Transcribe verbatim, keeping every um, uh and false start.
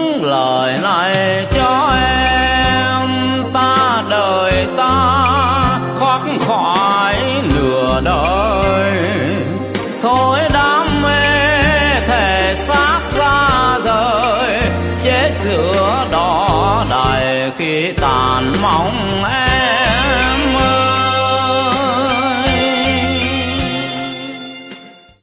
lời này cho em, ta đời ta thoát khỏi nửa đời. Thôi đam mê thể xác ra rời, chết giữa đó đầy khi tàn mong